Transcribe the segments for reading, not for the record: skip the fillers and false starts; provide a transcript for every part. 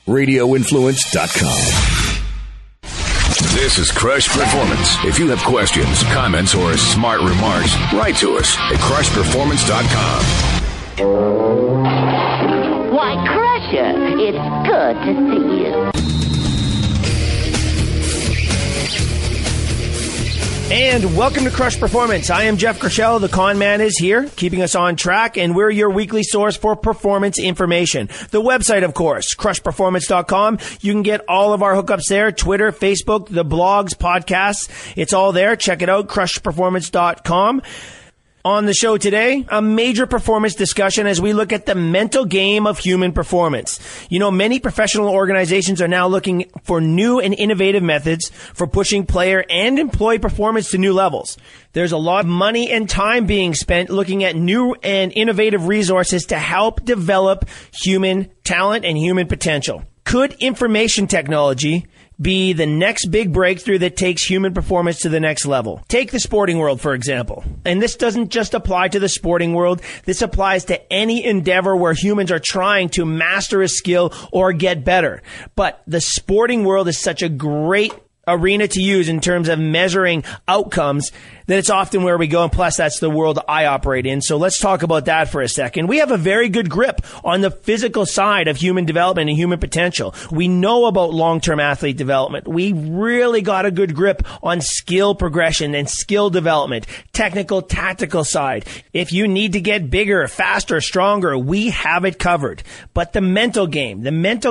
RadioInfluence.com. This is Crush Performance. If you have questions, comments, or smart remarks, write to us at crushperformance.com. Why, Crusher, it's good to see you. And welcome to Crush Performance. I am Jeff Gershell. The Con Man is here, keeping us on track, and we're your weekly source for performance information. The website, of course, crushperformance.com. You can get all of our hookups there, Twitter, Facebook, the blogs, podcasts. It's all there. Check it out, crushperformance.com. On the show today, a major performance discussion as we look at the mental game of human performance. You know, many professional organizations are now looking for new and innovative methods for pushing player and employee performance to new levels. There's a lot of money and time being spent looking at new and innovative resources to help develop human talent and human potential. Could information technology be the next big breakthrough that takes human performance to the next level? Take the sporting world, for example. And this doesn't just apply to the sporting world. This applies to any endeavor where humans are trying to master a skill or get better. But the sporting world is such a great arena to use in terms of measuring outcomes that it's often where we go, and plus that's the world I operate in. So let's talk about that for a second. We have a very good grip on the physical side of human development and human potential. We know about long-term athlete development. We really got a good grip on skill progression and skill development, technical, tactical side. If you need to get bigger, faster, stronger, we have it covered. But the mental game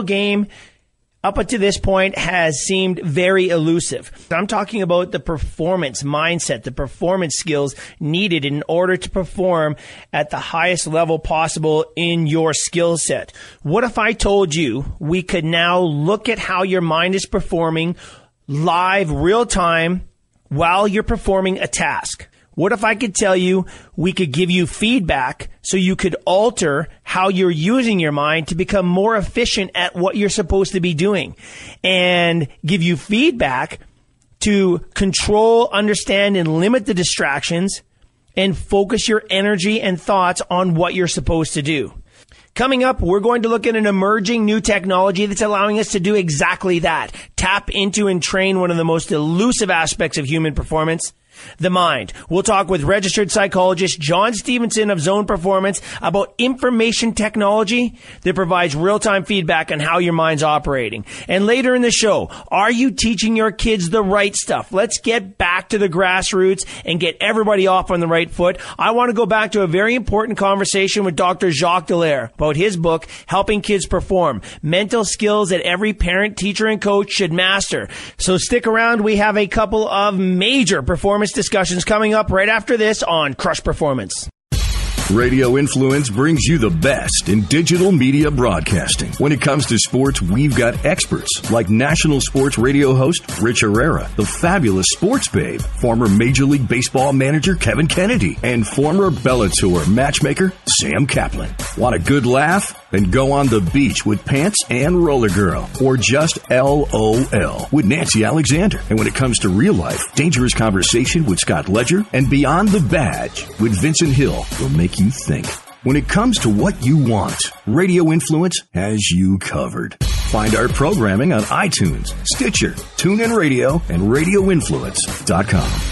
up until this point has seemed very elusive. I'm talking about the performance mindset, the performance skills needed in order to perform at the highest level possible in your skill set. What if I told you we could now look at how your mind is performing live, real time, while you're performing a task? What if I could tell you we could give you feedback so you could alter how you're using your mind to become more efficient at what you're supposed to be doing, and give you feedback to control, understand, and limit the distractions and focus your energy and thoughts on what you're supposed to do? Coming up, we're going to look at an emerging new technology that's allowing us to do exactly that. Tap into and train one of the most elusive aspects of human performance, the mind. We'll talk with registered psychologist John Stevenson of Zone Performance about information technology that provides real-time feedback on how your mind's operating. And later in the show, are you teaching your kids the right stuff? Let's get back to the grassroots and get everybody off on the right foot. I want to go back to a very important conversation with Dr. Jacques Dallaire about his book, Helping Kids Perform, mental skills that every parent, teacher, and coach should master. So stick around. We have a couple of major performance discussions coming up right after this on Crush Performance. Radio Influence brings you the best in digital media broadcasting. When it comes to sports, we've got experts like national sports radio host Rich Herrera, the fabulous sports babe, former Major League Baseball manager Kevin Kennedy, and former Bellator matchmaker Sam Kaplan. Want a good laugh? Then go on the beach with Pants and Roller Girl, or just LOL with Nancy Alexander. And when it comes to real life, dangerous conversation with Scott Ledger and Beyond the Badge with Vincent Hill will make you think. When it comes to what you want, Radio Influence has you covered. Find our programming on iTunes, Stitcher, TuneIn Radio, and RadioInfluence.com.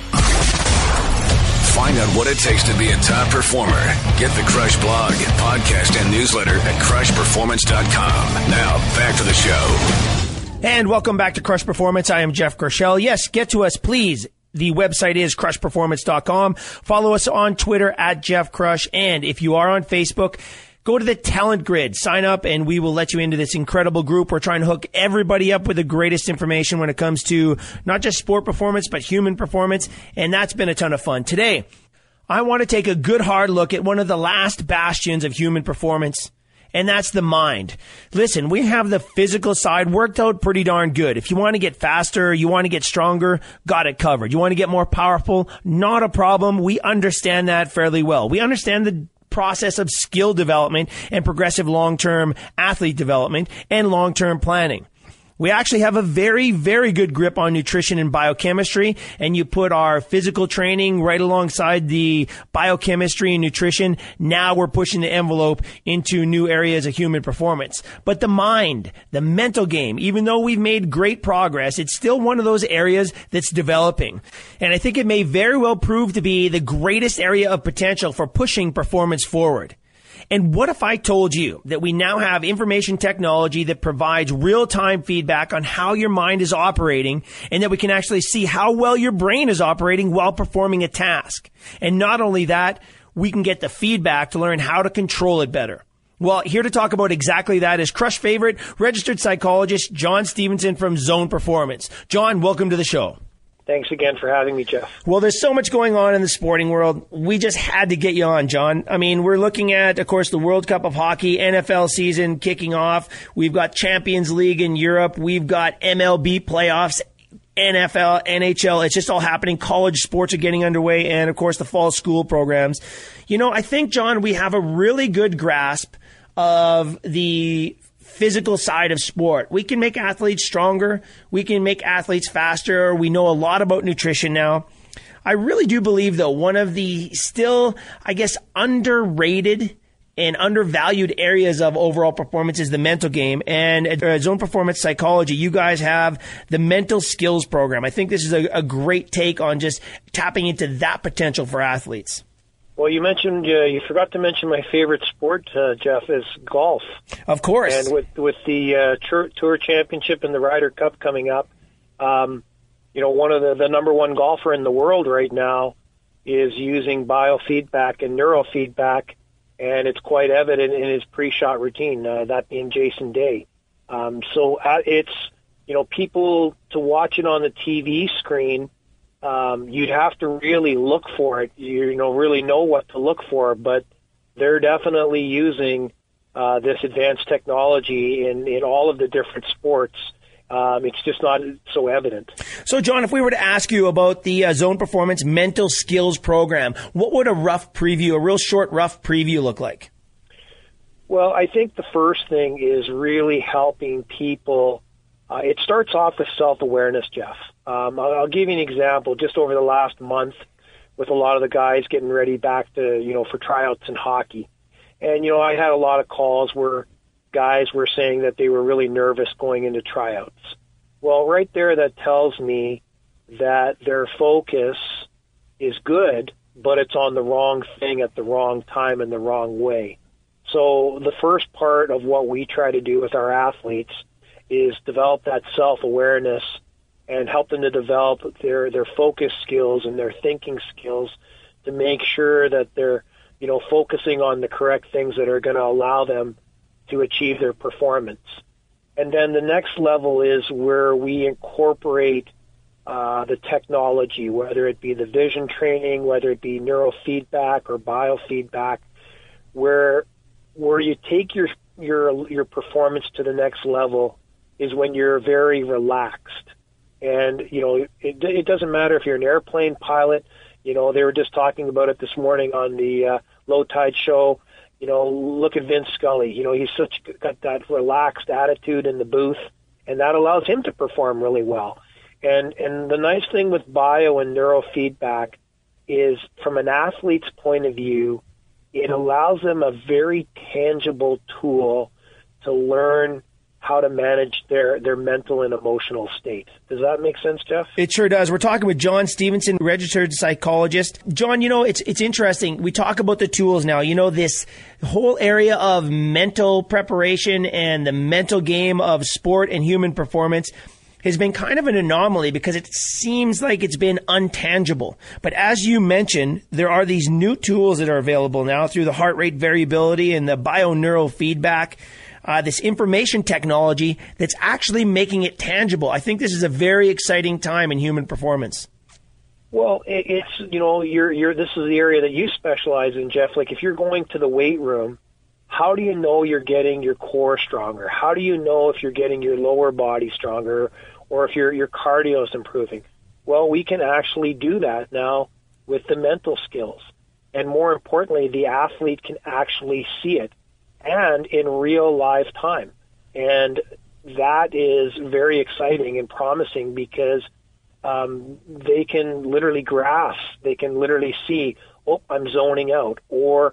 Find out what it takes to be a top performer. Get the Crush blog, podcast, and newsletter at crushperformance.com. Now, back to the show. And welcome back to Crush Performance. I am Jeff Gershell. Yes, get to us, please. The website is crushperformance.com. Follow us on Twitter at Jeff Crush. And if you are on Facebook, go to the Talent Grid, sign up, and we will let you into this incredible group. We're trying to hook everybody up with the greatest information when it comes to not just sport performance, but human performance. And that's been a ton of fun. Today, I want to take a good hard look at one of the last bastions of human performance, and that's the mind. Listen, we have the physical side worked out pretty darn good. If you want to get faster, you want to get stronger, got it covered. You want to get more powerful, not a problem. We understand that fairly well. We understand the process of skill development and progressive long-term athlete development and long-term planning. We actually have a very, very good grip on nutrition and biochemistry, and you put our physical training right alongside the biochemistry and nutrition. Now we're pushing the envelope into new areas of human performance. But the mind, the mental game, even though we've made great progress, it's still one of those areas that's developing. And I think it may very well prove to be the greatest area of potential for pushing performance forward. And what if I told you that we now have information technology that provides real-time feedback on how your mind is operating, and that we can actually see how well your brain is operating while performing a task? And not only that, we can get the feedback to learn how to control it better. Well, here to talk about exactly that is Crush favorite, registered psychologist John Stevenson from Zone Performance. John, welcome to the show. Thanks again for having me, Jeff. Well, there's so much going on in the sporting world. We just had to get you on, John. I mean, we're looking at, of course, the World Cup of Hockey, NFL season kicking off. We've got Champions League in Europe. We've got MLB playoffs, NFL, NHL. It's just all happening. College sports are getting underway, and, of course, the fall school programs. You know, I think, John, we have a really good grasp of the physical side of sport. We can make athletes stronger. We can make athletes faster. We know a lot about nutrition now. I really do believe, though, one of the still, I guess, underrated and undervalued areas of overall performance is the mental game. And at Zone Performance Psychology, you guys have the mental skills program. I think this is a great take on just tapping into that potential for athletes. Well, you mentioned, you forgot to mention my favorite sport, Jeff, is golf. Of course. And with the Tour Championship and the Ryder Cup coming up, you know, one of the number one golfer in the world right now is using biofeedback and neurofeedback, and it's quite evident in his pre-shot routine, that being Jason Day. So it's, you know, people to watch it on the TV screen, you'd have to really look for it, you know, really know what to look for, but they're definitely using this advanced technology in all of the different sports. It's just not so evident. So, John, if we were to ask you about the Zone Performance Mental Skills Program, what would a real short, rough preview look like? Well, I think the first thing is really helping people. It starts off with self-awareness, Jeff. I'll give you an example. Just over the last month, with a lot of the guys getting ready back to, you know, for tryouts in hockey. And, you know, I had a lot of calls where guys were saying that they were really nervous going into tryouts. Well, right there, that tells me that their focus is good, but it's on the wrong thing at the wrong time and the wrong way. So the first part of what we try to do with our athletes is develop that self-awareness and help them to develop their focus skills and their thinking skills to make sure that they're, you know, focusing on the correct things that are going to allow them to achieve their performance. And then the next level is where we incorporate the technology, whether it be the vision training, whether it be neurofeedback or biofeedback, where you take your performance to the next level is when you're very relaxed. And, you know, it doesn't matter if you're an airplane pilot. You know, they were just talking about it this morning on the Low Tide show. You know, look at Vince Scully. You know, he's got that relaxed attitude in the booth, and that allows him to perform really well. And the nice thing with bio and neurofeedback is, from an athlete's point of view, it allows them a very tangible tool to learn how to manage their mental and emotional state. Does that make sense, Jeff? It sure does. We're talking with John Stevenson, registered psychologist. John, you know, it's interesting. We talk about the tools now. You know, this whole area of mental preparation and the mental game of sport and human performance has been kind of an anomaly because it seems like it's been untangible. But as you mentioned, there are these new tools that are available now through the heart rate variability and the bioneurofeedback. This information technology that's actually making it tangible. I think this is a very exciting time in human performance. Well, it's, you know, this is the area that you specialize in, Jeff. Like, if you're going to the weight room, how do you know you're getting your core stronger? How do you know if you're getting your lower body stronger or if your cardio is improving? Well, we can actually do that now with the mental skills. And more importantly, the athlete can actually see it, and in real live time. And that is very exciting and promising because they can literally grasp, they can literally see, oh, I'm zoning out, or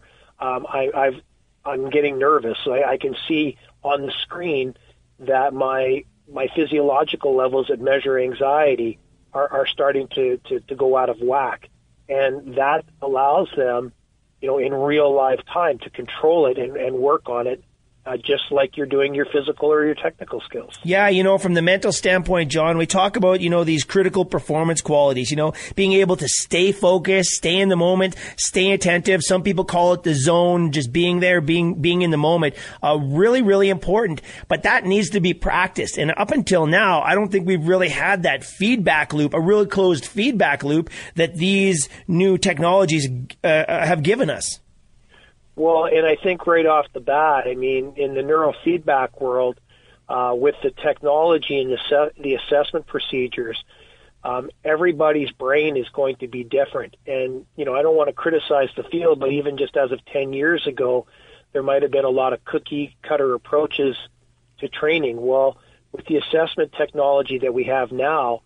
I'm getting nervous. So I can see on the screen that my physiological levels that measure anxiety are starting to go out of whack. And that allows them, in real life time to control it and work on it, just like you're doing your physical or your technical skills. Yeah, from the mental standpoint, John, we talk about, these critical performance qualities, being able to stay focused, stay in the moment, stay attentive. Some people call it the zone, just being there, being in the moment. Really, really important. But that needs to be practiced. And up until now, I don't think we've really had that feedback loop, a really closed feedback loop that these new technologies have given us. Well, and I think right off the bat, in the neurofeedback world, with the technology and the assessment procedures, everybody's brain is going to be different. And, I don't want to criticize the field, but even just as of 10 years ago, there might have been a lot of cookie-cutter approaches to training. Well, with the assessment technology that we have now,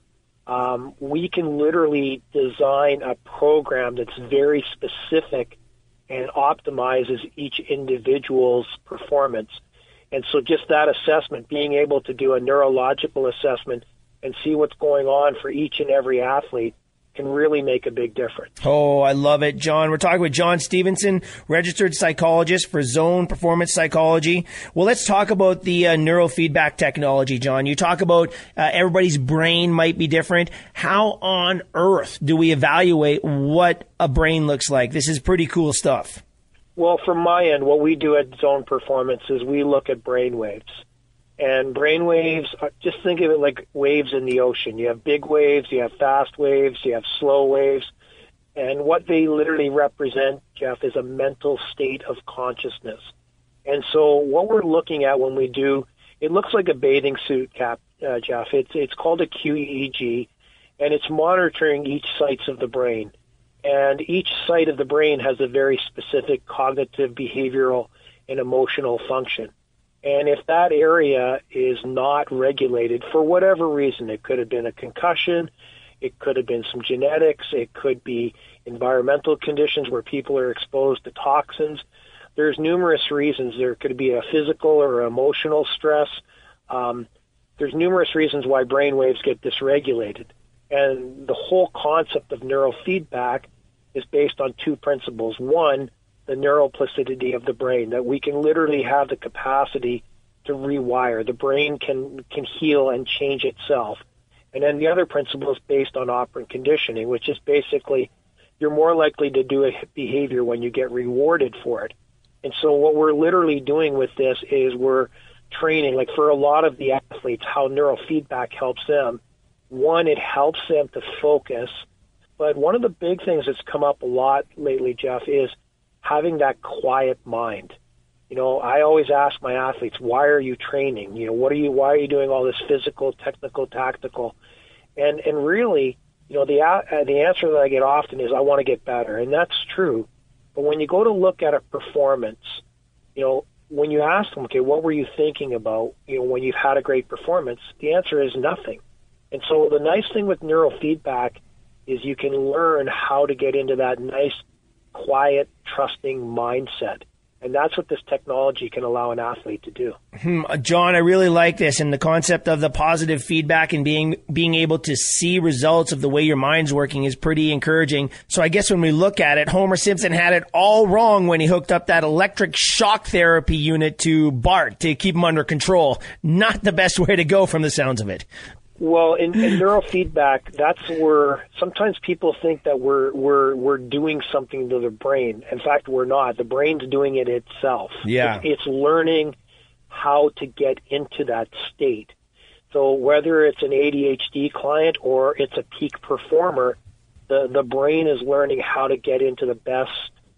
we can literally design a program that's very specific and optimizes each individual's performance. And so just that assessment, being able to do a neurological assessment and see what's going on for each and every athlete, can really make a big difference. Oh, I love it, John. We're talking with John Stevenson, registered psychologist for Zone Performance Psychology. Well, let's talk about the neurofeedback technology, John. You talk about everybody's brain might be different. How on earth do we evaluate what a brain looks like? This is pretty cool stuff. Well, from my end, what we do at Zone Performance is we look at brain waves. And brain waves, just think of it like waves in the ocean. You have big waves, you have fast waves, you have slow waves. And what they literally represent, Jeff, is a mental state of consciousness. And so what we're looking at when we do, it looks like a bathing suit cap, Jeff. It's called a QEEG, and it's monitoring each sites of the brain. And each site of the brain has a very specific cognitive, behavioral, and emotional function. And if that area is not regulated for whatever reason, it could have been a concussion, it could have been some genetics, it could be environmental conditions where people are exposed to toxins. There's numerous reasons. There could be a physical or emotional stress. There's numerous reasons why brain waves get dysregulated. And the whole concept of neurofeedback is based on two principles. One, the neuroplasticity of the brain, that we can literally have the capacity to rewire. The brain can heal and change itself. And then the other principle is based on operant conditioning, which is basically you're more likely to do a behavior when you get rewarded for it. And so what we're literally doing with this is we're training, like for a lot of the athletes, how neurofeedback helps them. One, it helps them to focus. But one of the big things that's come up a lot lately, Jeff, is having that quiet mind. I always ask my athletes, why are you training? Why are you doing all this physical, technical, tactical? And really, the answer that I get often is I want to get better. And that's true. But when you go to look at a performance, when you ask them, okay, what were you thinking about, when you've had a great performance? The answer is nothing. And so the nice thing with neurofeedback is you can learn how to get into that nice, quiet, trusting mindset. And that's what this technology can allow an athlete to do. John, I really like this, and the concept of the positive feedback and being able to see results of the way your mind's working is pretty encouraging. So I guess when we look at it, Homer Simpson had it all wrong when he hooked up that electric shock therapy unit to Bart to keep him under control. Not the best way to go from the sounds of it. Well, in neurofeedback, that's where sometimes people think that we're doing something to the brain. In fact, we're not. The brain's doing it itself. Yeah. It's learning how to get into that state. So whether it's an ADHD client or it's a peak performer, the brain is learning how to get into the best,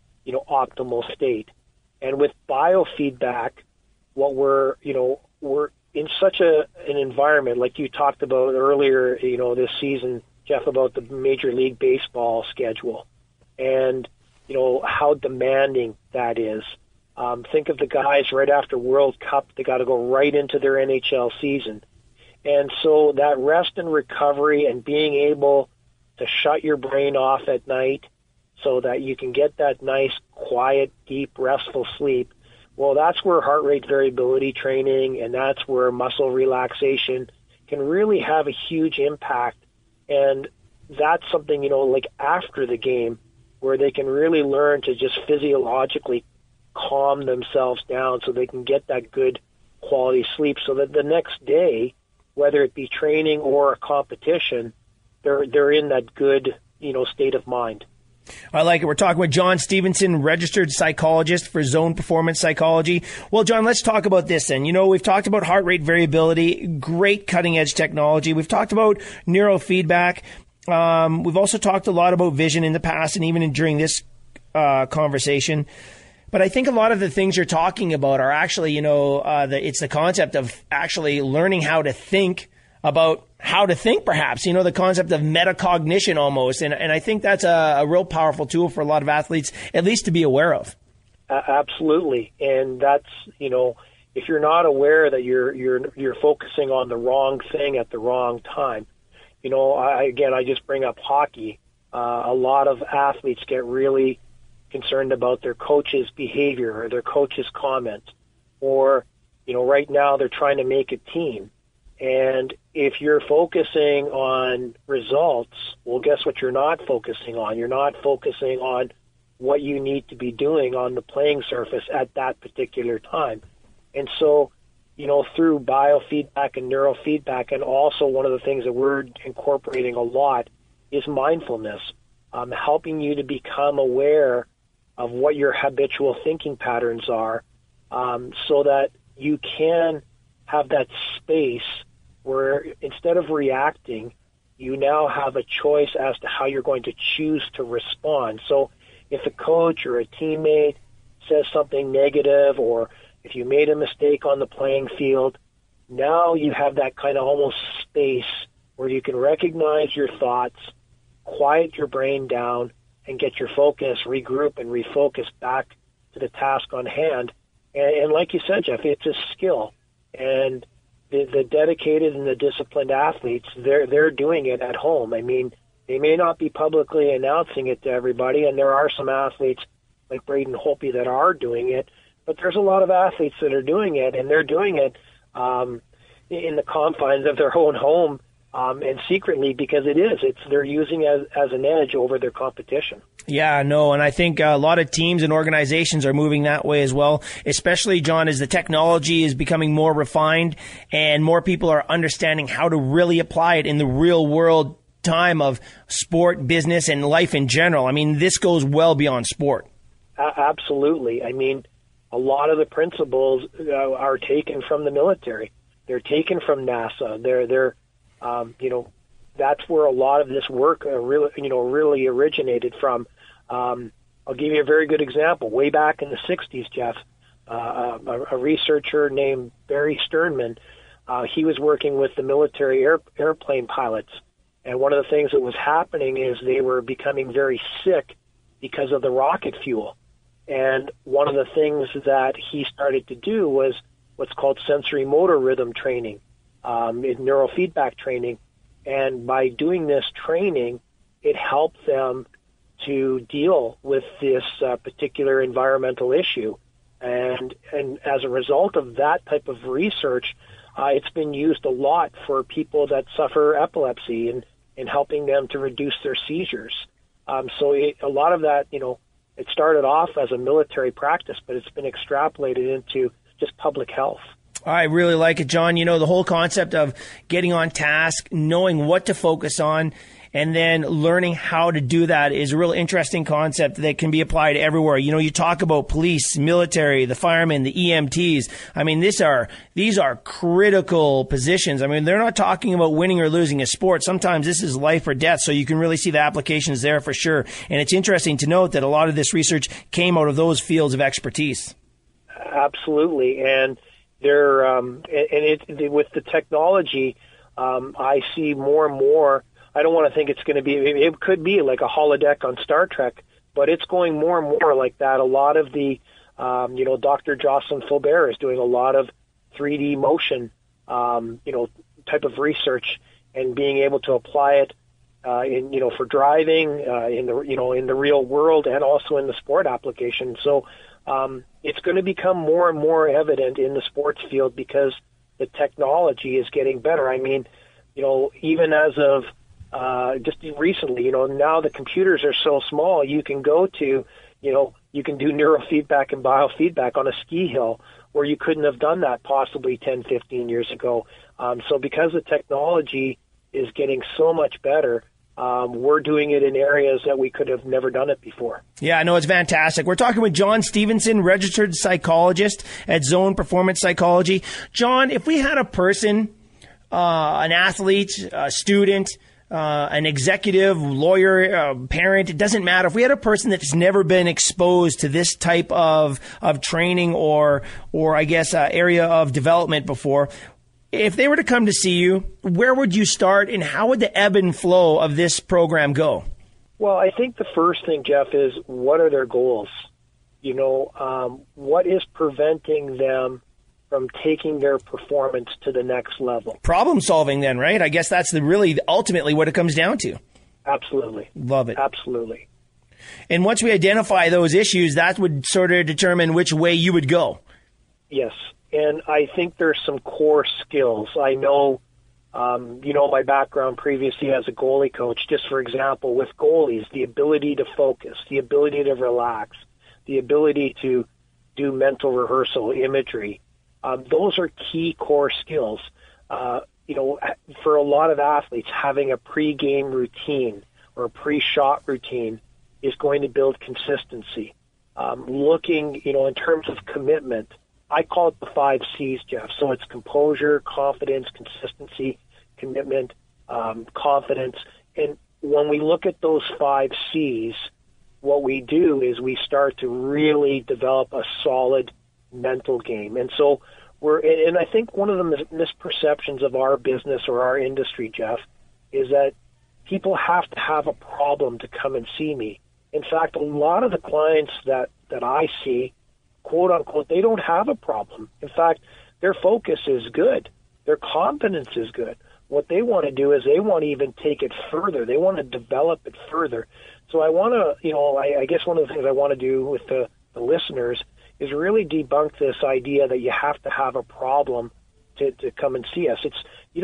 optimal state. And with biofeedback, what we're in such an environment, like you talked about earlier, this season, Jeff, about the Major League Baseball schedule and, how demanding that is. Think of the guys right after World Cup. They got to go right into their NHL season. And so that rest and recovery and being able to shut your brain off at night so that you can get that nice, quiet, deep, restful sleep, well, that's where heart rate variability training and that's where muscle relaxation can really have a huge impact. And that's something, like after the game, where they can really learn to just physiologically calm themselves down so they can get that good quality sleep so that the next day, whether it be training or a competition, they're in that good, state of mind. I like it. We're talking with John Stevenson, registered psychologist for Zone Performance Psychology. Well, John, let's talk about this then. We've talked about heart rate variability, great cutting-edge technology. We've talked about neurofeedback. We've also talked a lot about vision in the past and even during this conversation. But I think a lot of the things you're talking about are actually, it's the concept of actually learning how to think about how to think, perhaps, the concept of metacognition almost. And I think that's a real powerful tool for a lot of athletes, at least to be aware of. Absolutely. And that's, if you're not aware that you're focusing on the wrong thing at the wrong time, I just bring up hockey. A lot of athletes get really concerned about their coach's behavior or their coach's comment, or, right now they're trying to make a team. And if you're focusing on results, well, guess what you're not focusing on? You're not focusing on what you need to be doing on the playing surface at that particular time. And so, through biofeedback and neurofeedback, and also one of the things that we're incorporating a lot is mindfulness, helping you to become aware of what your habitual thinking patterns are, so that you can have that space where instead of reacting, you now have a choice as to how you're going to choose to respond. So if a coach or a teammate says something negative, or if you made a mistake on the playing field, now you have that kind of almost space where you can recognize your thoughts, quiet your brain down, and get your focus, regroup, and refocus back to the task on hand. And like you said, Jeff, it's a skill. And the dedicated and the disciplined athletes, they're doing it at home. I mean, they may not be publicly announcing it to everybody, and there are some athletes like Braden Holtby that are doing it, but there's a lot of athletes that are doing it, and they're doing it in the confines of their own home, and secretly, because they're using it as an edge over their competition. Yeah, no, and I think a lot of teams and organizations are moving that way as well, especially, John, as the technology is becoming more refined and more people are understanding how to really apply it in the real world time of sport, business, and life in general. I mean, this goes well beyond sport. Absolutely. I mean, a lot of the principles are taken from the military. They're taken from NASA. They're that's where a lot of this work really originated from. I'll give you a very good example. Way back in the 60s, Jeff, a researcher named Barry Sternman, he was working with the military airplane pilots. And one of the things that was happening is they were becoming very sick because of the rocket fuel. And one of the things that he started to do was what's called sensory motor rhythm training, neurofeedback training. And by doing this training, it helped them to deal with this particular environmental issue. And as a result of that type of research, it's been used a lot for people that suffer epilepsy and helping them to reduce their seizures. So a lot of that, it started off as a military practice, but it's been extrapolated into just public health. I really like it, John. The whole concept of getting on task, knowing what to focus on, and then learning how to do that is a real interesting concept that can be applied everywhere. You talk about police, military, the firemen, the EMTs. I mean, these are critical positions. I mean, they're not talking about winning or losing a sport. Sometimes this is life or death, so you can really see the applications there for sure. And it's interesting to note that a lot of this research came out of those fields of expertise. Absolutely. And with the technology, I see more and more. I don't want to think it's going to be. It could be like a holodeck on Star Trek, but it's going more and more like that. A lot of the Dr. Jocelyn Faubert is doing a lot of 3D motion, type of research and being able to apply it for driving in the real world and also in the sport application. So it's going to become more and more evident in the sports field because the technology is getting better. I mean, even as of just recently, now the computers are so small, you can go to, you can do neurofeedback and biofeedback on a ski hill where you couldn't have done that possibly 10, 15 years ago. So because the technology is getting so much better, we're doing it in areas that we could have never done it before. Yeah, no, it's fantastic. We're talking with John Stevenson, registered psychologist at Zone Performance Psychology. John, if we had a person, an athlete, a student, an executive, lawyer, parent, it doesn't matter. If we had a person that's never been exposed to this type of training or I guess, area of development before, if they were to come to see you, where would you start and how would the ebb and flow of this program go? Well, I think the first thing, Jeff, is what are their goals? What is preventing them from taking their performance to the next level? Problem solving then, right? I guess that's ultimately what it comes down to. Absolutely. Love it. Absolutely. And once we identify those issues, that would sort of determine which way you would go. Yes. And I think there's some core skills. I know, my background previously as a goalie coach, just for example, with goalies, the ability to focus, the ability to relax, the ability to do mental rehearsal, imagery. Those are key core skills. For a lot of athletes, having a pre-game routine or a pre-shot routine is going to build consistency. Looking, in terms of commitment, I call it the 5 C's, Jeff. So it's composure, confidence, consistency, commitment, confidence. And when we look at those 5 C's, what we do is we start to really develop a solid mental game. And so and I think one of the misperceptions of our business or our industry, Jeff, is that people have to have a problem to come and see me. In fact, a lot of the clients that I see, quote unquote, they don't have a problem. In fact, their focus is good. Their confidence is good. What they want to do is they want to even take it further. They want to develop it further. So I want to, I guess one of the things I want to do with the listeners is really debunk this idea that you have to have a problem to come and see us. It's,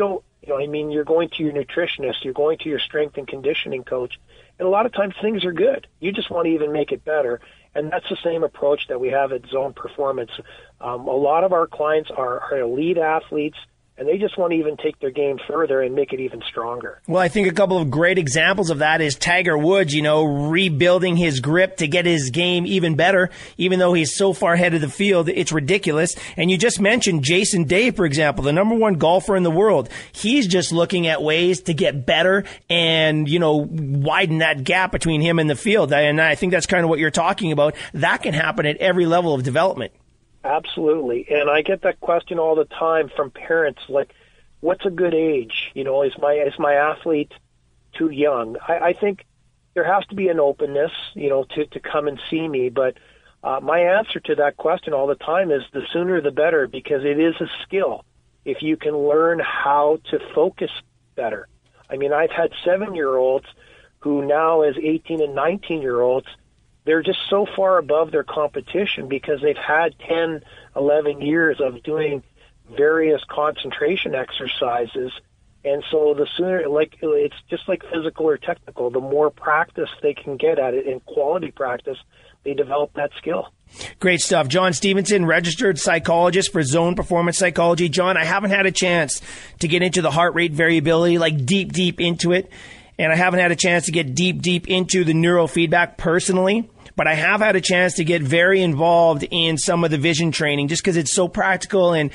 you're going to your nutritionist, you're going to your strength and conditioning coach, and a lot of times things are good. You just want to even make it better. And that's the same approach that we have at Zone Performance. A lot of our clients are elite athletes, and they just want to even take their game further and make it even stronger. Well, I think a couple of great examples of that is Tiger Woods, rebuilding his grip to get his game even better, even though he's so far ahead of the field. It's ridiculous. And you just mentioned Jason Day, for example, the number 1 golfer in the world. He's just looking at ways to get better and, widen that gap between him and the field. And I think that's kind of what you're talking about. That can happen at every level of development. Absolutely. And I get that question all the time from parents, like, what's a good age? Is my athlete too young? I think there has to be an openness, to come and see me. But my answer to that question all the time is the sooner the better, because it is a skill. If you can learn how to focus better. I mean, I've had 7-year-olds who now as 18 and 19-year-olds, they're just so far above their competition because they've had 10, 11 years of doing various concentration exercises. And so the sooner, it's just like physical or technical, the more practice they can get at it, and quality practice, they develop that skill. Great stuff. John Stevenson, registered psychologist for Zone Performance Psychology. John, I haven't had a chance to get into the heart rate variability, deep into it. And I haven't had a chance to get deep into the neurofeedback personally. But I have had a chance to get very involved in some of the vision training just because it's so practical and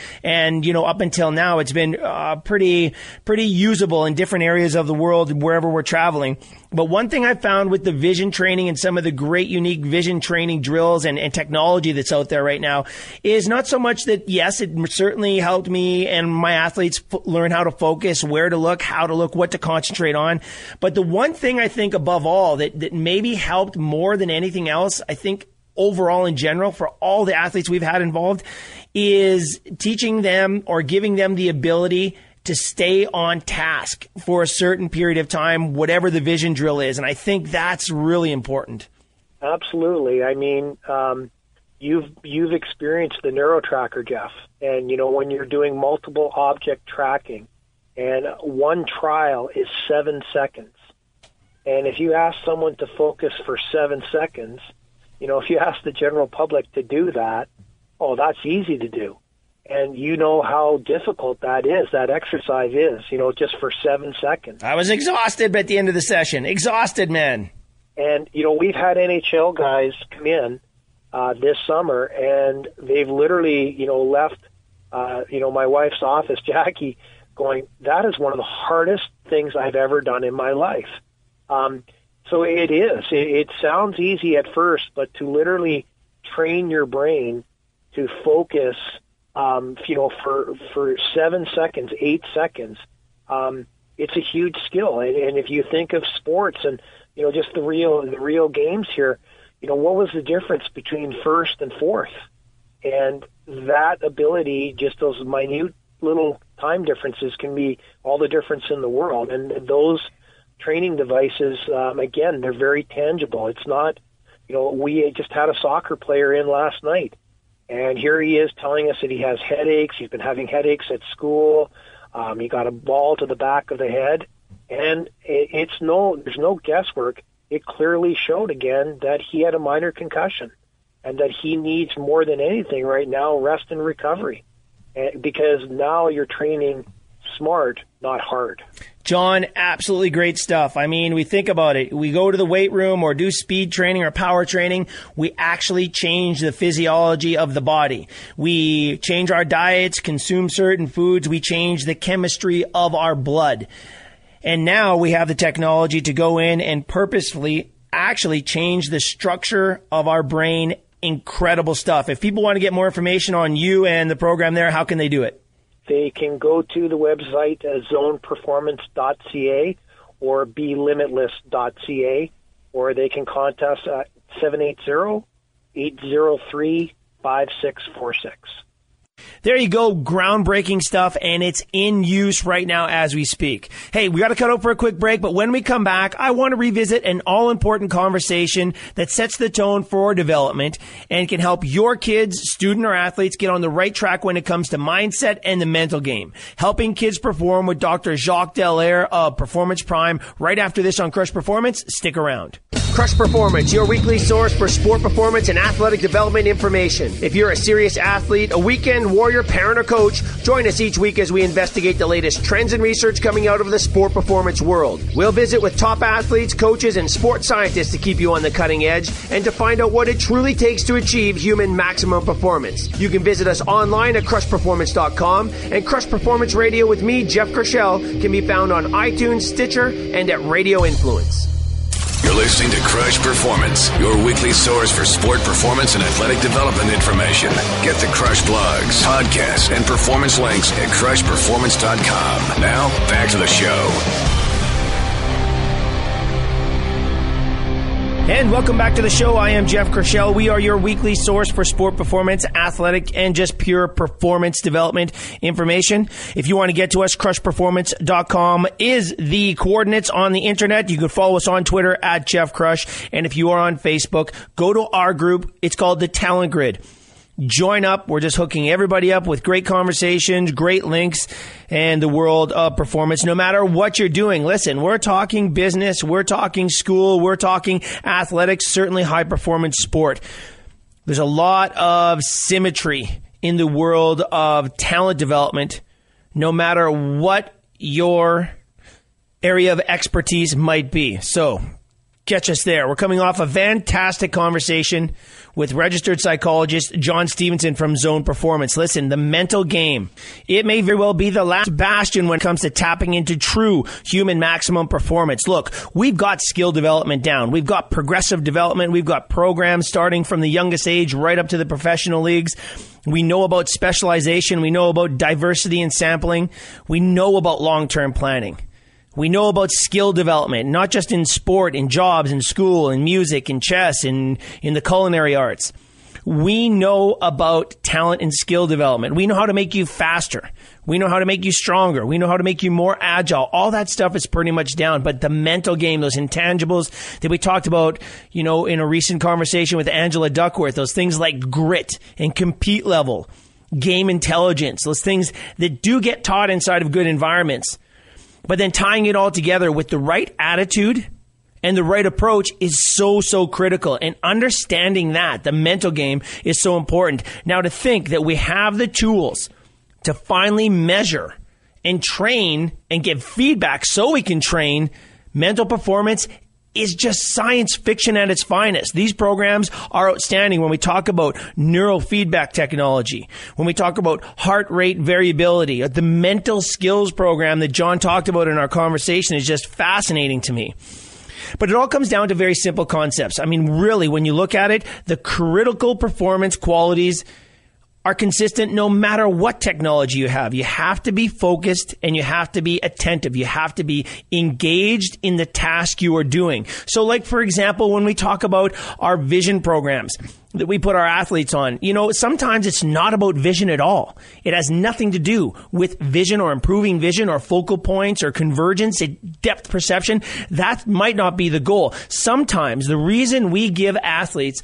up until now it's been pretty usable in different areas of the world wherever we're traveling. But one thing I found with the vision training and some of the great unique vision training drills and technology that's out there right now is not so much that, yes, it certainly helped me and my athletes learn how to focus, where to look, how to look, what to concentrate on. But the one thing I think above all that maybe helped more than anything else, I think overall in general for all the athletes we've had involved is teaching them or giving them the ability to stay on task for a certain period of time, whatever the vision drill is. And I think that's really important. Absolutely. I mean, you've experienced the NeuroTracker, Jeff. And, when you're doing multiple object tracking, and one trial is 7 seconds. And if you ask someone to focus for 7 seconds, if you ask the general public to do that, that's easy to do. And you know how difficult that exercise is, just for 7 seconds. I was exhausted at the end of the session. Exhausted, man. And, we've had NHL guys come in this summer, and they've literally, left, my wife's office, Jackie, going, that is one of the hardest things I've ever done in my life. So it is. It sounds easy at first, but to literally train your brain to focus, for 7 seconds, 8 seconds, it's a huge skill. And if you think of sports and, just the real games here, what was the difference between first and fourth? And that ability, just those minute little time differences, can be all the difference in the world. And those training devices, again, they're very tangible. It's not, we just had a soccer player in last night, and here he is telling us that he has headaches. He's been having headaches at school. He got a ball to the back of the head, and there's no guesswork. It clearly showed again that he had a minor concussion, and that he needs more than anything right now rest and recovery, because now you're training smart, not hard. John, absolutely great stuff. I mean, we think about it. We go to the weight room or do speed training or power training. We actually change the physiology of the body. We change our diets, consume certain foods. We change the chemistry of our blood. And now we have the technology to go in and purposefully actually change the structure of our brain. Incredible stuff. If people want to get more information on you and the program there, how can they do it? They can go to the website zoneperformance.ca or belimitless.ca, or they can contact us at 780-803-5646. There you go. Groundbreaking stuff, and it's in use right now as we speak. Hey, we got to cut out for a quick break, but when we come back, I want to revisit an all-important conversation that sets the tone for development and can help your kids, student or athletes, get on the right track when it comes to mindset and the mental game. Helping Kids Perform with Dr. Jacques Dallaire of Performance Prime right after this on Crush Performance. Stick around. Crush Performance, your weekly source for sport performance and athletic development information. If you're a serious athlete, a weekend warrior, parent, or coach, join us each week as we investigate the latest trends and research coming out of the sport performance world. We'll visit with top athletes, coaches, and sports scientists to keep you on the cutting edge and to find out what it truly takes to achieve human maximum performance. You can visit us online at crushperformance.com, and Crush Performance Radio with me, Jeff Kershell, can be found on iTunes, Stitcher, and at Radio Influence. You're listening to Crush Performance, your weekly source for sport performance and athletic development information. Get the Crush blogs, podcasts, and performance links at crushperformance.com. Now, back to the show. And welcome back to the show. I am Jeff Kershell. We are your weekly source for sport performance, athletic, and just pure performance development information. If you want to get to us, crushperformance.com is the coordinates on the internet. You can follow us on Twitter at Jeff Crush. And if you are on Facebook, go to our group. It's called the Talent Grid. Join up. We're just hooking everybody up with great conversations, great links, and the world of performance. No matter what you're doing, listen, we're talking business, we're talking school, we're talking athletics, certainly high performance sport. There's a lot of symmetry in the world of talent development, no matter what your area of expertise might be. So catch us there. We're coming off a fantastic conversation with registered psychologist John Stevenson from Zone Performance. Listen, the mental game, it may very well be the last bastion when it comes to tapping into true human maximum performance. Look, we've got skill development down. We've got progressive development. We've got programs starting from the youngest age right up to the professional leagues. We know about specialization. We know about diversity and sampling. We know about long-term planning. We know about skill development, not just in sport, in jobs, in school, in music, in chess, in the culinary arts. We know about talent and skill development. We know how to make you faster. We know how to make you stronger. We know how to make you more agile. All that stuff is pretty much down. But the mental game, those intangibles that we talked about, in a recent conversation with Angela Duckworth, those things like grit and compete level, game intelligence, those things that do get taught inside of good environments. But then tying it all together with the right attitude and the right approach is so critical. And understanding that, the mental game, is so important. Now, to think that we have the tools to finally measure and train and give feedback so we can train mental performance is just science fiction at its finest. These programs are outstanding when we talk about neurofeedback technology, when we talk about heart rate variability. The mental skills program that John talked about in our conversation is just fascinating to me. But it all comes down to very simple concepts. I mean, really, when you look at it, the critical performance qualities are consistent no matter what technology you have. You have to be focused and you have to be attentive. You have to be engaged in the task you are doing. So like, for example, when we talk about our vision programs that we put our athletes on, sometimes it's not about vision at all. It has nothing to do with vision or improving vision or focal points or convergence, depth perception. That might not be the goal. Sometimes the reason we give athletes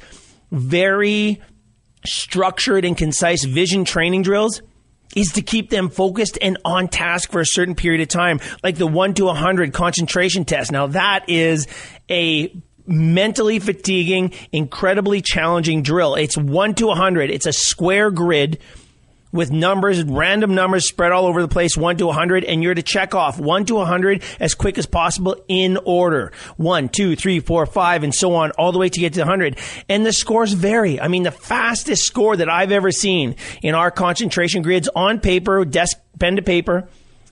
very structured and concise vision training drills is to keep them focused and on task for a certain period of time, like the 1 to 100 concentration test. Now, that is a mentally fatiguing, incredibly challenging drill. It's 1 to 100. It's a square grid with numbers, random numbers spread all over the place, 1 to 100, and you're to check off 1 to 100 as quick as possible in order. 1, 2, 3, 4, 5, and so on, all the way to get to 100. And the scores vary. I mean, the fastest score that I've ever seen in our concentration grids on paper, desk, pen to paper,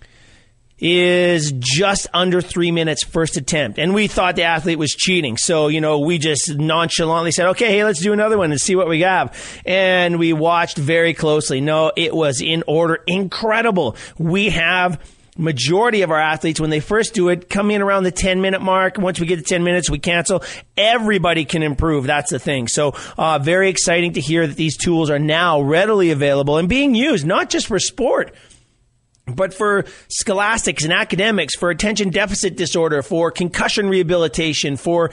is just under 3 minutes first attempt. And we thought the athlete was cheating. So, we just nonchalantly said, okay, hey, let's do another one and see what we have. And we watched very closely. No, it was in order. Incredible. We have majority of our athletes, when they first do it, come in around the 10-minute mark. Once we get to 10 minutes, we cancel. Everybody can improve. That's the thing. So very exciting to hear that these tools are now readily available and being used, not just for sport, but for scholastics and academics, for attention deficit disorder, for concussion rehabilitation, for,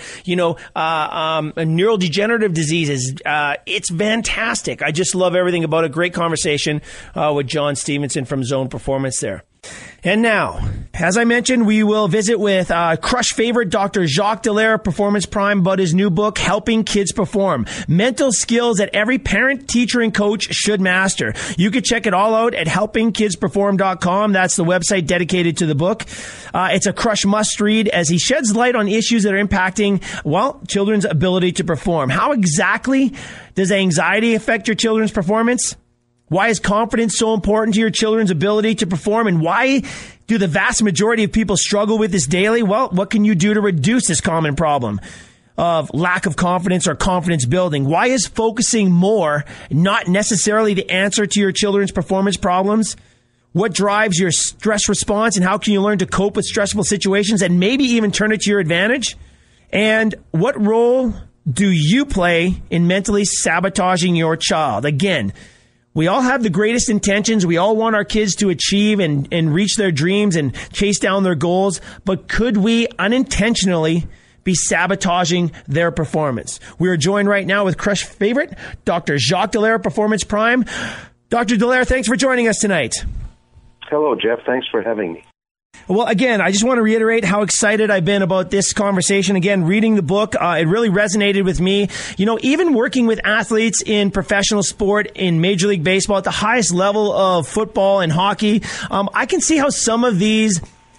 neurodegenerative diseases. It's fantastic. I just love everything about it. Great conversation with John Stevenson from Zone Performance there. And now, as I mentioned, we will visit with crush favorite Dr. Jacques Dallaire, Performance Prime, about his new book, Helping Kids Perform. Mental skills that every parent, teacher, and coach should master. You can check it all out at helpingkidsperform.com. That's the website dedicated to the book. It's a crush must-read as he sheds light on issues that are impacting, children's ability to perform. How exactly does anxiety affect your children's performance? Why is confidence so important to your children's ability to perform? And why do the vast majority of people struggle with this daily? Well, what can you do to reduce this common problem of lack of confidence or confidence building? Why is focusing more not necessarily the answer to your children's performance problems? What drives your stress response, and how can you learn to cope with stressful situations and maybe even turn it to your advantage? And what role do you play in mentally sabotaging your child? Again, we all have the greatest intentions. We all want our kids to achieve and reach their dreams and chase down their goals. But could we unintentionally be sabotaging their performance? We are joined right now with crush favorite, Dr. Jacques Dallaire, Performance Prime. Dr. Dallaire, thanks for joining us tonight. Hello, Jeff. Thanks for having me. Well, again, I just want to reiterate how excited I've been about this conversation. Again, reading the book, it really resonated with me. Even working with athletes in professional sport, in Major League Baseball, at the highest level of football and hockey, I can see how some of these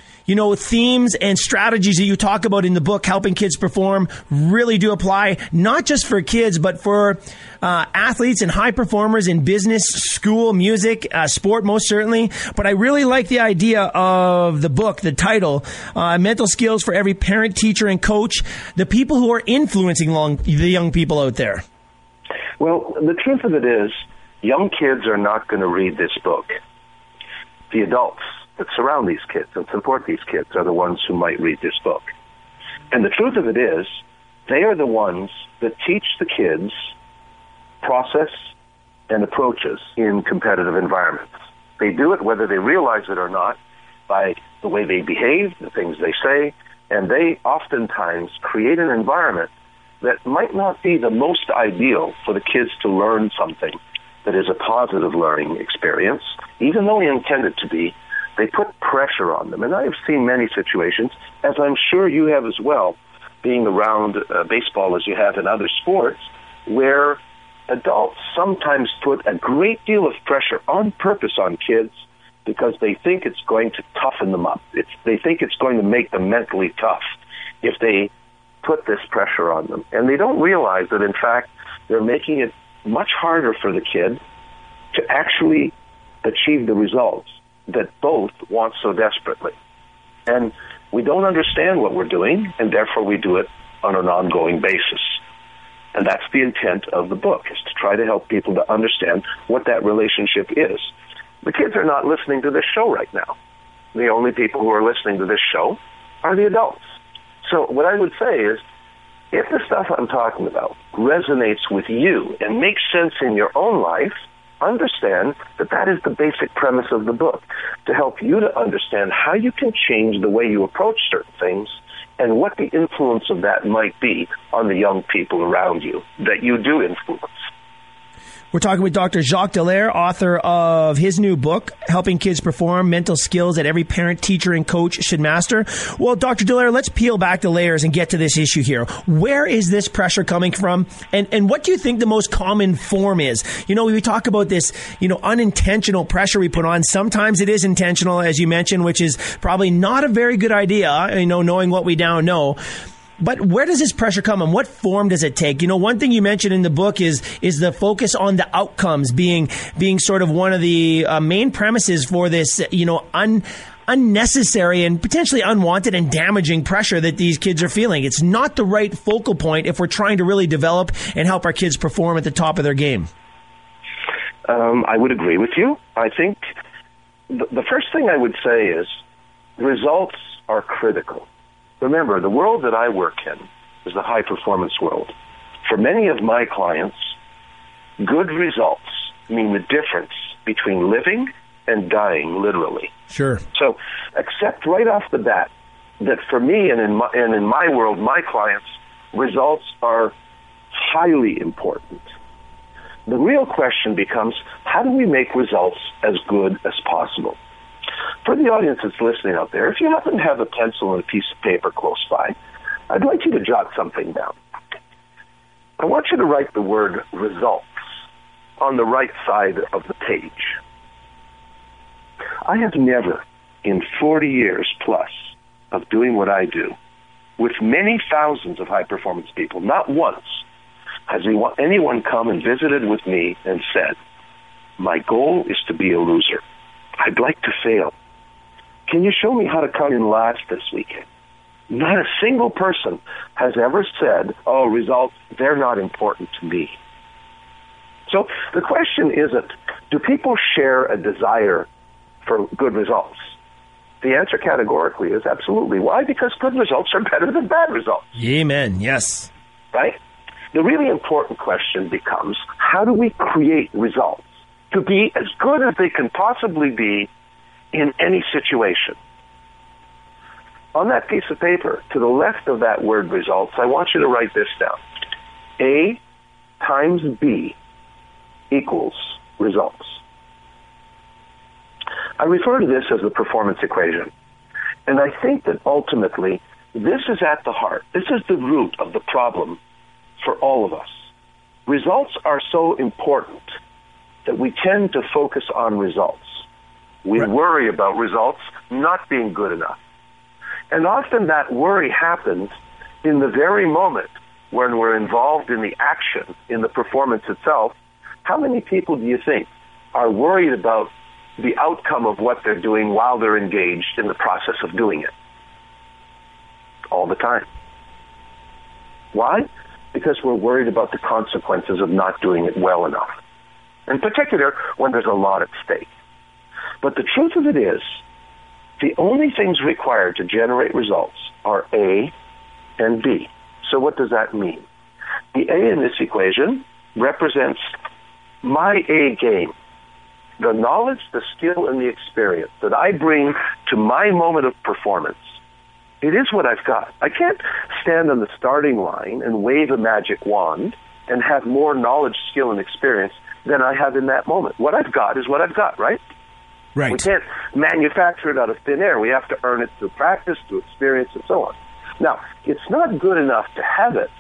themes and strategies that you talk about in the book, Helping Kids Perform, really do apply, not just for kids, but for athletes and high performers in business, school, music, sport, most certainly. But I really like the idea of the book, the title, Mental Skills for Every Parent, Teacher, and Coach, the people who are influencing the young people out there. Well, the truth of it is, young kids are not going to read this book. The adults that surround these kids and support these kids are the ones who might read this book. And the truth of it is, they are the ones that teach the kids process and approaches in competitive environments. They do it whether they realize it or not by the way they behave, the things they say, and they oftentimes create an environment that might not be the most ideal for the kids to learn something that is a positive learning experience, even though they intend it to be. They put pressure on them. And I have seen many situations, as I'm sure you have as well, being around baseball as you have in other sports, where adults sometimes put a great deal of pressure on purpose on kids because they think it's going to toughen them up. They think it's going to make them mentally tough if they put this pressure on them. And they don't realize that, in fact, they're making it much harder for the kid to actually achieve the results that both want so desperately. And we don't understand what we're doing, and therefore we do it on an ongoing basis. And that's the intent of the book, is to try to help people to understand what that relationship is. The kids are not listening to this show right now. The only people who are listening to this show are the adults. So what I would say is, if the stuff I'm talking about resonates with you and makes sense in your own life, understand that that is the basic premise of the book, to help you to understand how you can change the way you approach certain things and what the influence of that might be on the young people around you that you do influence. We're talking with Dr. Jacques Dallaire, author of his new book, Helping Kids Perform, Mental Skills That Every Parent, Teacher, and Coach Should Master. Well, Dr. Dallaire, let's peel back the layers and get to this issue here. Where is this pressure coming from? And what do you think the most common form is? You know, we talk about this, unintentional pressure we put on. Sometimes it is intentional, as you mentioned, which is probably not a very good idea, knowing what we now know. But where does this pressure come and what form does it take? One thing you mentioned in the book is the focus on the outcomes being sort of one of the main premises for this, unnecessary and potentially unwanted and damaging pressure that these kids are feeling. It's not the right focal point if we're trying to really develop and help our kids perform at the top of their game. I would agree with you. I think the first thing I would say is results are critical. Remember, the world that I work in is the high-performance world. For many of my clients, good results mean the difference between living and dying, literally. Sure. So accept right off the bat that for me and in my world, my clients, results are highly important. The real question becomes, how do we make results as good as possible? For the audience that's listening out there, if you happen to have a pencil and a piece of paper close by, I'd like you to jot something down. I want you to write the word results on the right side of the page. I have never, in 40 years plus of doing what I do, with many thousands of high-performance people, not once has anyone come and visited with me and said, my goal is to be a loser. I'd like to fail. Can you show me how to come in last this weekend? Not a single person has ever said, results, they're not important to me. So the question isn't, do people share a desire for good results? The answer categorically is absolutely. Why? Because good results are better than bad results. Amen. Yes. Right? The really important question becomes, how do we create results to be as good as they can possibly be in any situation? On that piece of paper, to the left of that word results, I want you to write this down. A times B equals results. I refer to this as the performance equation. And I think that ultimately, this is at the heart. This is the root of the problem for all of us. Results are so important that we tend to focus on results. We worry about results not being good enough. And often that worry happens in the very moment when we're involved in the action, in the performance itself. How many people do you think are worried about the outcome of what they're doing while they're engaged in the process of doing it? All the time. Why? Because we're worried about the consequences of not doing it well enough. In particular, when there's a lot at stake. But the truth of it is The only things required to generate results are A and B. So what does that mean? The A in this equation represents my A game, the knowledge, the skill, and the experience that I bring to my moment of performance. It is what I've got. I can't stand on the starting line and wave a magic wand and have more knowledge, skill, and experience than I have in that moment. What I've got is what I've got, right? Right. We can't manufacture it out of thin air. We have to earn it through practice, through experience, and so on. Now, it's not good enough to have it.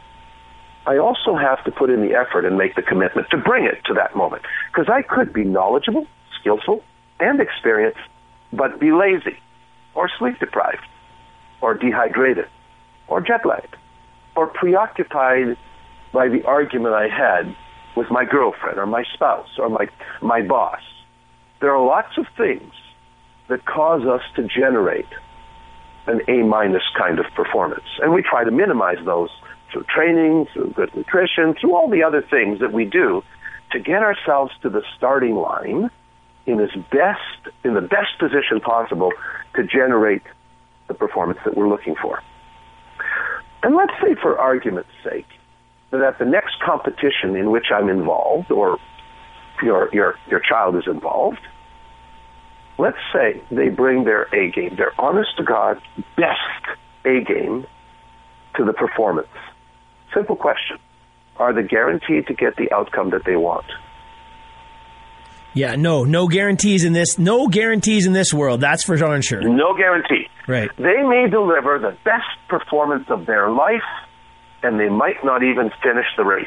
I also have to put in the effort and make the commitment to bring it to that moment. Because I could be knowledgeable, skillful, and experienced, but be lazy, or sleep-deprived, or dehydrated, or jet-lagged, or preoccupied by the argument I had with my girlfriend, or my spouse, or my boss. There are lots of things that cause us to generate an A- kind of performance. And we try to minimize those through training, through good nutrition, through all the other things that we do to get ourselves to the starting line in the best position possible to generate the performance that we're looking for. And let's say, for argument's sake, that at the next competition in which I'm involved, or your child is involved, let's say they bring their A game, their honest-to-God best A game to the performance. Simple question. Are they guaranteed to get the outcome that they want? Yeah, no guarantees in this. No guarantees in this world. That's for darn sure. No guarantee. Right. They may deliver the best performance of their life, and they might not even finish the race.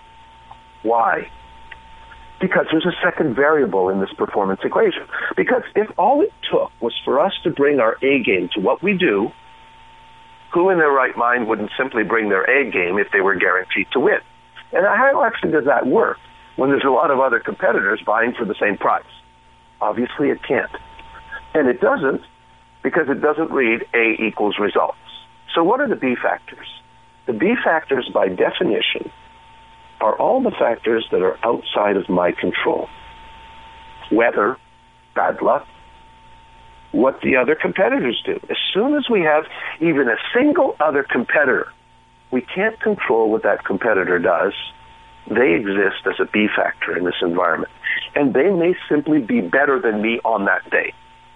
Why? Because there's a second variable in this performance equation. Because if all it took was for us to bring our A game to what we do, who in their right mind wouldn't simply bring their A game if they were guaranteed to win? And how actually does that work when there's a lot of other competitors vying for the same prize? Obviously it can't. And it doesn't because it doesn't read A equals results. So what are the B factors? The B factors, by definition, are all the factors that are outside of my control. Weather, bad luck, what the other competitors do. As soon as we have even a single other competitor, we can't control what that competitor does. They exist as a B factor in this environment. And they may simply be better than me on that day.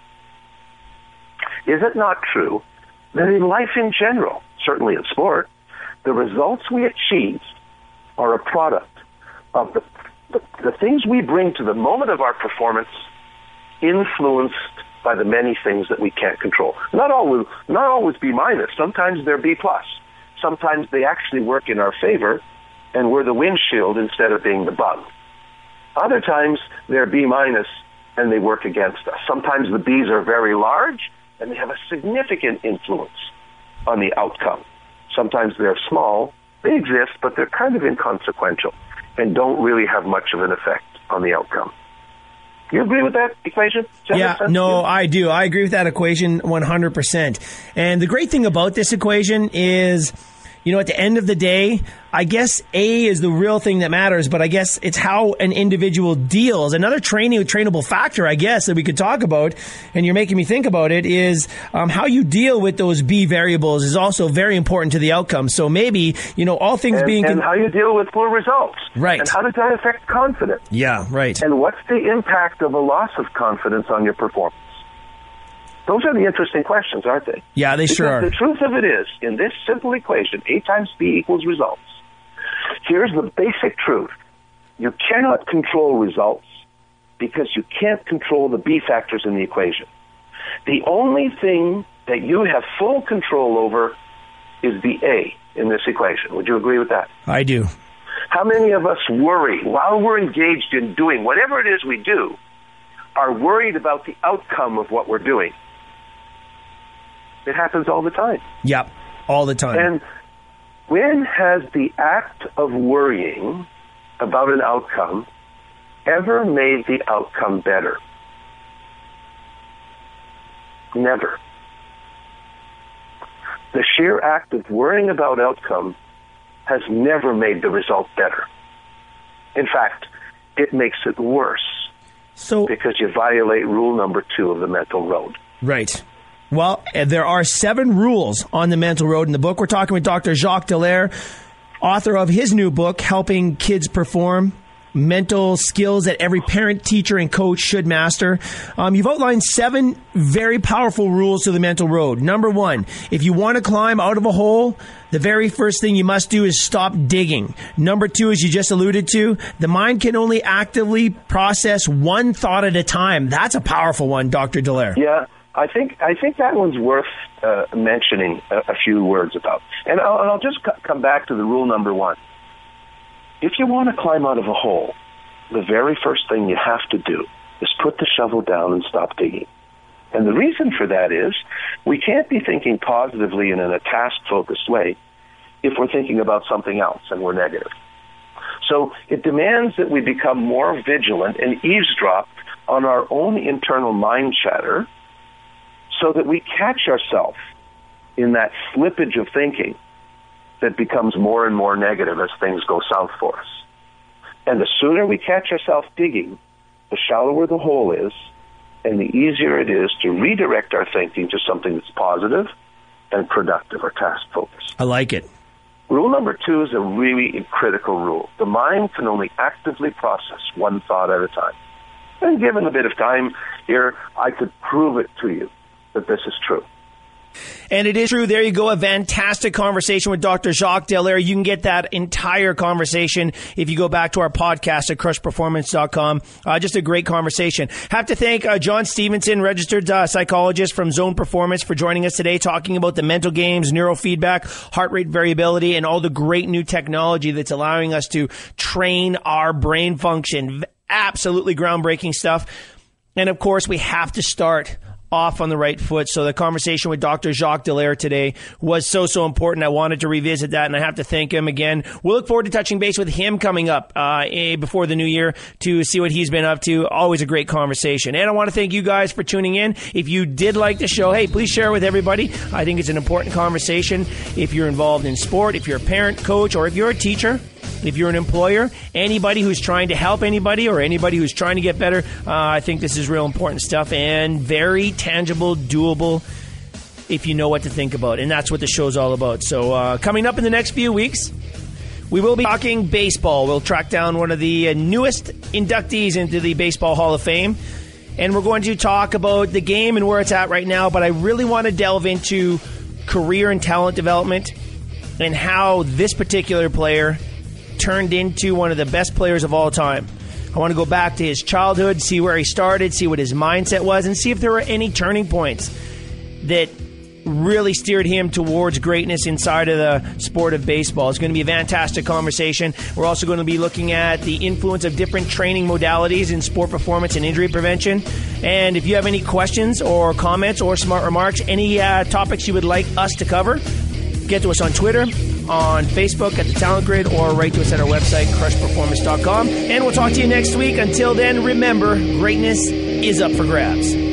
Is it not true that in life in general, certainly in sport, the results we achieve are a product of the things we bring to the moment of our performance, influenced by the many things that we can't control. Not always B-. Sometimes they're B+. Sometimes they actually work in our favor, and we're the windshield instead of being the bug. Other times they're B-, and they work against us. Sometimes the B's are very large, and they have a significant influence on the outcome. Sometimes they're small. They exist, but they're kind of inconsequential and don't really have much of an effect on the outcome. You agree with that equation? Yeah, no, I do. I agree with that equation 100%. And the great thing about this equation is, at the end of the day, I guess A is the real thing that matters, but I guess it's how an individual deals. Another trainable factor, I guess, that we could talk about, and you're making me think about it, is how you deal with those B variables is also very important to the outcome. So maybe, all things being... And how you deal with poor results. Right. And how does that affect confidence? Yeah, right. And what's the impact of a loss of confidence on your performance? Those are the interesting questions, aren't they? Yeah, they sure are. The truth of it is, in this simple equation, A times B equals results, here's the basic truth. You cannot control results because you can't control the B factors in the equation. The only thing that you have full control over is the A in this equation. Would you agree with that? I do. How many of us worry while we're engaged in doing whatever it is we do, are worried about the outcome of what we're doing? It happens all the time. Yep, all the time. And when has the act of worrying about an outcome ever made the outcome better? Never. The sheer act of worrying about outcome has never made the result better. In fact, it makes it worse. Because you violate rule number 2 of the mental road. Right. Well, there are 7 rules on the mental road in the book. We're talking with Dr. Jacques Dallaire, author of his new book, Helping Kids Perform, Mental Skills that Every Parent, Teacher, and Coach Should Master. You've outlined 7 very powerful rules to the mental road. Number 1, if you want to climb out of a hole, the very first thing you must do is stop digging. Number 2, as you just alluded to, the mind can only actively process one thought at a time. That's a powerful one, Dr. Dallaire. Yeah, I think that one's worth mentioning a few words about. And I'll just come back to the rule number 1. If you want to climb out of a hole, the very first thing you have to do is put the shovel down and stop digging. And the reason for that is we can't be thinking positively and in a task-focused way if we're thinking about something else and we're negative. So it demands that we become more vigilant and eavesdrop on our own internal mind chatter so that we catch ourselves in that slippage of thinking that becomes more and more negative as things go south for us. And the sooner we catch ourselves digging, the shallower the hole is, and the easier it is to redirect our thinking to something that's positive and productive or task-focused. I like it. Rule number 2 is a really critical rule. The mind can only actively process one thought at a time. And given a bit of time here, I could prove it to you that this is true. And it is true. There you go. A fantastic conversation with Dr. Jacques Dallaire. You can get that entire conversation if you go back to our podcast at crushperformance.com. Just a great conversation. Have to thank John Stevenson, registered psychologist from Zone Performance, for joining us today, talking about the mental games, neurofeedback, heart rate variability, and all the great new technology that's allowing us to train our brain function. Absolutely groundbreaking stuff. And of course, we have to start off on the right foot. So the conversation with Dr. Jacques Dallaire today was so important. I wanted to revisit that, and I have to thank him again. We'll look forward to touching base with him coming up before the new year to see what he's been up to. Always a great conversation. And I want to thank you guys for tuning in. If you did like the show, hey, please share it with everybody. I think it's an important conversation. If you're involved in sport, if you're a parent, coach, or if you're a teacher, if you're an employer, anybody who's trying to help anybody or anybody who's trying to get better, I think this is real important stuff and very tangible, doable if you know what to think about. And that's what the show's all about. So coming up in the next few weeks, we will be talking baseball. We'll track down one of the newest inductees into the Baseball Hall of Fame. And we're going to talk about the game and where it's at right now. But I really want to delve into career and talent development and how this particular player turned into one of the best players of all time. I want to go back to his childhood, see where he started, see what his mindset was, and see if there were any turning points that really steered him towards greatness inside of the sport of baseball. It's going to be a fantastic conversation. We're also going to be looking at the influence of different training modalities in sport performance and injury prevention. And if you have any questions or comments or smart remarks, any topics you would like us to cover, get to us on Twitter, on Facebook at The Talent Grid, or write to us at our website, crushperformance.com. And we'll talk to you next week. Until then, remember, greatness is up for grabs.